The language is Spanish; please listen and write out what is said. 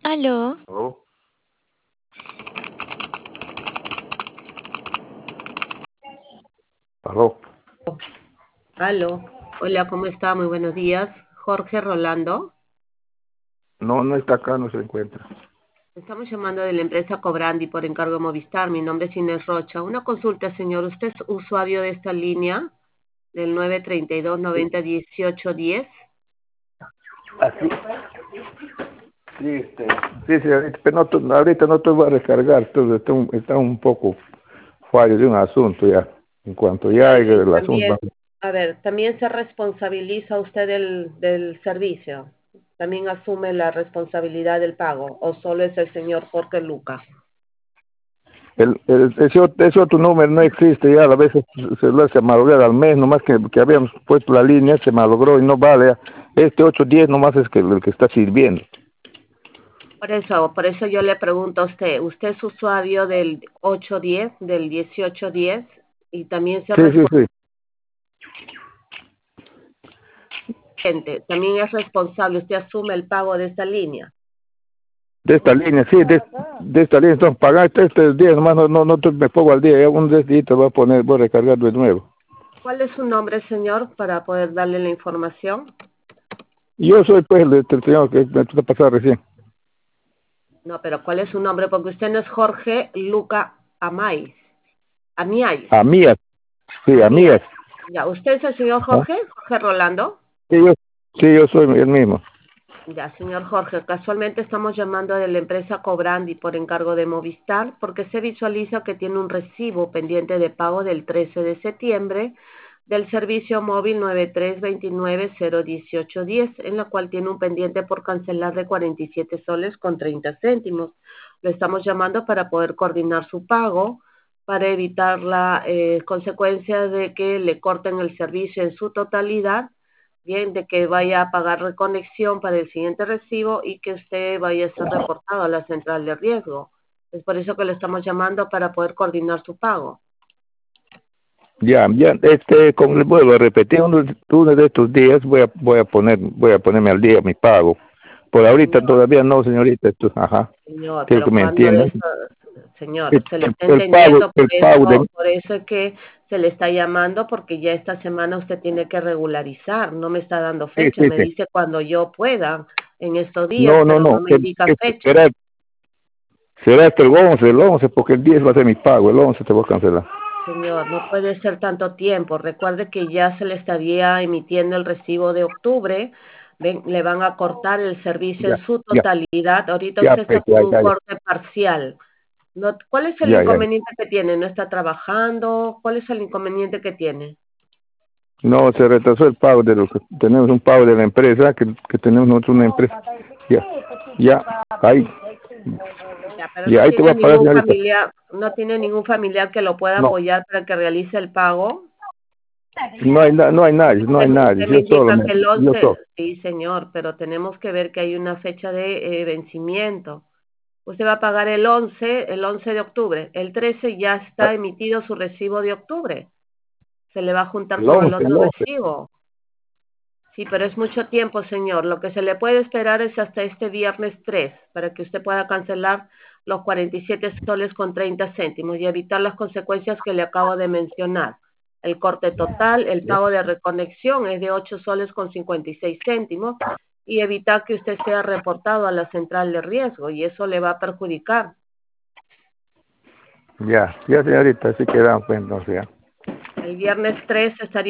Aló, ¿Aló? ¿Aló? Aló, hola, ¿cómo está? Muy buenos días. Jorge Rolando. No, no está acá, no se encuentra. Estamos llamando de la empresa Cobrandi por encargo de Movistar. Mi nombre es Inés Rocha. Una consulta, señor. ¿Usted es usuario de esta línea del 932-90-18-10? Así. Sí, sí, ahorita, pero ahorita no te voy a recargar, entonces está un poco fallo de un asunto ya. En cuanto ya haya Y el asunto. también, a ver, también se responsabiliza usted del servicio. También asume la responsabilidad del pago, o solo es el señor Jorge Luca. Ese otro número no existe ya, a veces se lo hace malograr al mes, nomás que habíamos puesto la línea, se malogró y no vale. Este 810 nomás es el que está sirviendo. Por eso yo le pregunto a usted, ¿usted es usuario del 810, del 1810 y también se Sí, sí, sí. también es responsable, usted asume el pago de esta línea? De esta línea, sí, de esta línea, entonces pagar este día, nomás no me pongo al día, ya un día te voy voy a recargar de nuevo. ¿Cuál es su nombre, señor, para poder darle la información? Yo soy pues el señor que me está pasando recién. No, pero ¿cuál es su nombre? Porque usted no es Jorge Luca Amais. Amiais. Amías, sí, Amías. Amías. Ya, ¿usted es el señor ¿Ah? Jorge? Jorge Rolando. Sí, yo soy el mismo. Ya, señor Jorge, casualmente estamos llamando de la empresa Cobrandi por encargo de Movistar porque se visualiza que tiene un recibo pendiente de pago del 13 de septiembre del servicio móvil 9329-01810, en la cual tiene un pendiente por cancelar de 47 soles con 30 céntimos. Lo estamos llamando para poder coordinar su pago, para evitar la consecuencia de que le corten el servicio en su totalidad, bien, de que vaya a pagar reconexión para el siguiente recibo y que usted vaya a ser reportado a la central de riesgo. Es por eso que le estamos llamando para poder coordinar su pago. Ya, como le vuelvo a repetir, uno de estos días voy a ponerme al día mi pago. Por ahorita Señor, todavía no, señorita, ajá, señor, quiero que pero me cuando de entiendan. eso, señor, El, se le está el pago, entendiendo, el pago de, por eso es que se le está llamando, porque ya esta semana usted tiene que regularizar. No me está dando sí, fecha, sí, me sí. dice cuando yo pueda en estos días, No, no, pero no, no me indica fecha. será hasta el 11 porque el 10 va a ser mi pago, el 11 te voy a cancelar. Señor, no puede ser tanto tiempo. Recuerde que ya se le estaría emitiendo el recibo de octubre. Le van a cortar el servicio Ya, en su ya, totalidad. Ahorita ya, usted está pues, con un ya, corte parcial. No, ¿cuál es el ya. inconveniente que tiene? ¿No está trabajando? ¿Cuál es el inconveniente que tiene? No, se retrasó el pago de lo que tenemos un pago de la empresa, que tenemos nosotros una empresa. Ya, ahí. Ya, pero Y no ahí te tiene voy a pagar, ningún señorita. familiar, no tiene ningún familiar que lo pueda No, apoyar para que realice el pago. no hay nadie, no hay nadie. Usted me Yo solo, indica que el yo 11, solo. sí, señor, pero tenemos que ver que hay una fecha de vencimiento. Usted va a pagar el 11 de octubre. El 13 ya está emitido su recibo de octubre. Se le va a juntar El con el 11, otro el 11. recibo. Sí, pero es mucho tiempo, señor. Lo que se le puede esperar es hasta este viernes 3 para que usted pueda cancelar los 47 soles con 30 céntimos y evitar las consecuencias que le acabo de mencionar. El corte total, el Ya, pago de reconexión es de 8 soles con 56 céntimos y evitar que usted sea reportado a la central de riesgo y eso le va a perjudicar. ya, señorita, así quedamos, pues, entonces, ya. El viernes 3 estaría